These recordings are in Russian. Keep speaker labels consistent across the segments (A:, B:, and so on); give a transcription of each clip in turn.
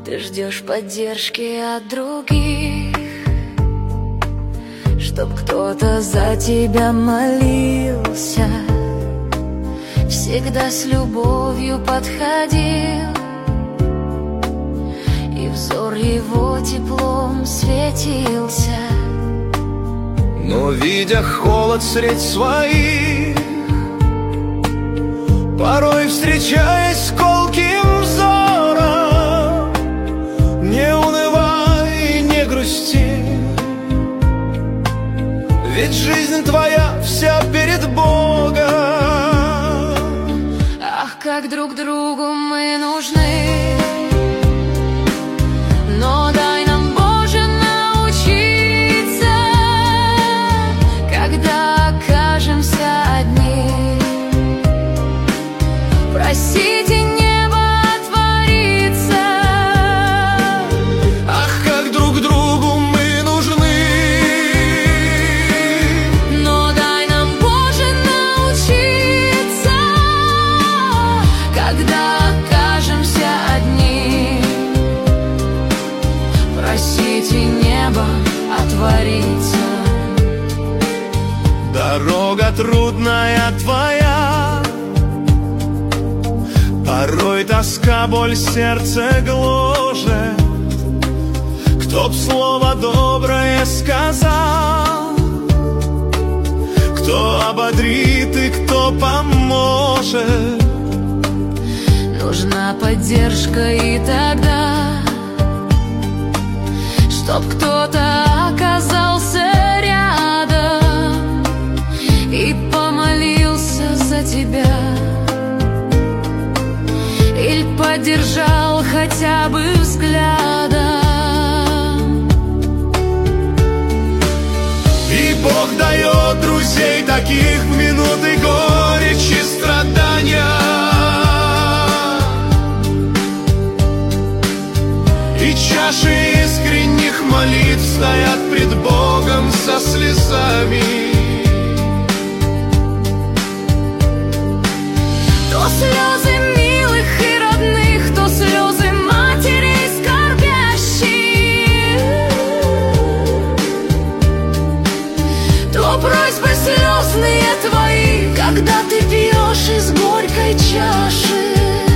A: Ты ждешь поддержки от других, чтоб кто-то за тебя молился, всегда с любовью подходил, и взор его теплом светился.
B: Но видя холод средь своих, порой встречаясь с колким взором, не унывай и не грусти, ведь жизнь твоя вся перед Богом.
A: Ах, как друг другу мы нужны, но дай нам, Боже, научиться, когда окажемся одни, просить и небо отворится.
B: Ах, как друг другу мы нужны,
A: Но дай нам, Боже, научиться, когда окажемся одни, просить и небо отворится.
B: дорога трудная твоя, порой тоска, боль сердце гложет. Кто б слово доброе сказал, кто ободрит и кто поможет.
A: Нужна поддержка и тогда, чтоб кто-то оказался рядом и помолился за тебя, или поддержал хотя бы взглядом.
B: И Бог дает друзей таких в минуты горечи, страдания. И чаши искренних молитв стоят пред Богом со слезами.
A: То слезы милых и родных, то слезы матерей скорбящих, то просьбы слезные твои, когда ты пьешь из горькой чаши.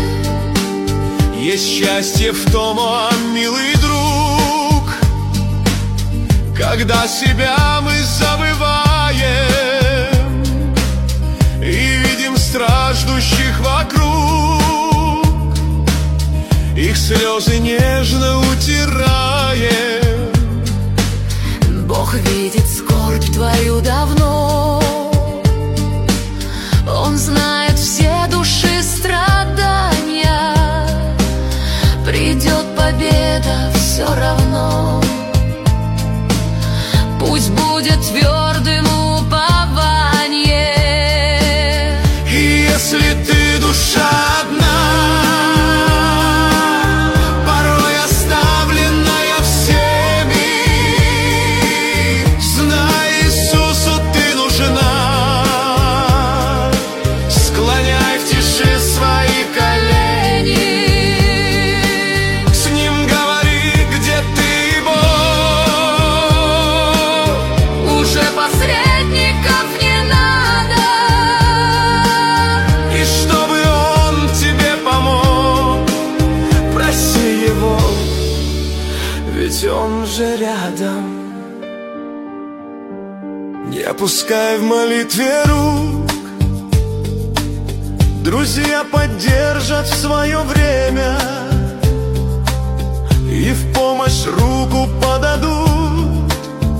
B: Есть счастье в том, о милый друг, когда себя мы забываем и видим страждущих вокруг, их слезы нежно утираем.
A: Бог видит скорбь твою давно, Он знает все души страдания. Придет победа все равно, пусть будет твердым упование.
B: И если ты душа одна, порой оставленная всеми, знай, Иисусу ты нужна. Склоняй в тиши свои колени, с Ним говори, где ты, Бог.
A: Уже посредников не надо,
B: И чтобы Он тебе помог, проси Его, ведь Он же рядом. Не опускай в молитве рук, друзья поддержат в свое время и в помощь руку подадут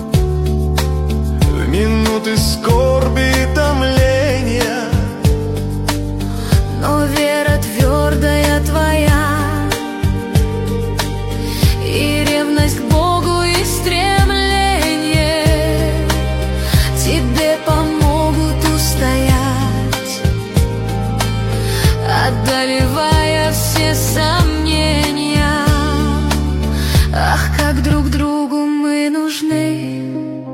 B: в минуты скорби и томления.
A: но вера твердая твоя и ревность к Богу и стремление тебе помогут устоять, одолевая все сомнения. Ах, как друг другу мы нужны,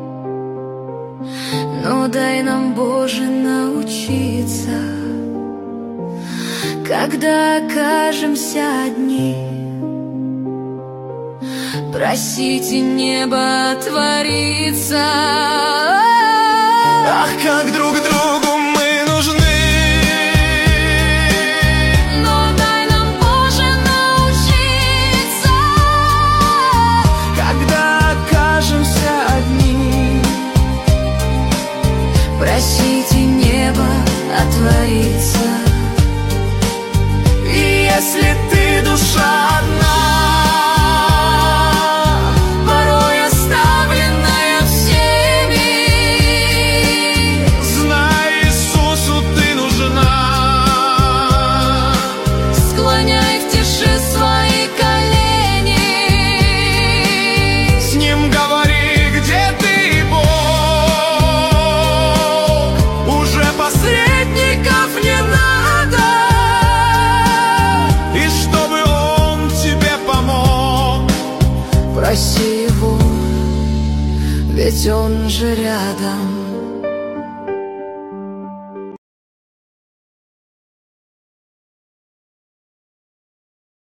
A: но дай нам, Боже, научиться, когда окажемся одни, Просите, небо творится.
B: Ах, как друг другу мы нужны.
A: Но дай нам, Боже, научиться,
B: Когда окажемся одни,
A: просите, небо отворится.
B: и если ты душа одна,
A: Порой оставленная всеми,
B: знай, Иисусу ты нужна.
A: склоняй в тиши свои колени.
B: С Ним говори, где ты, Бог. Уже посредников не надо, и чтобы Он тебе помог.
A: Проси его, ведь он же рядом.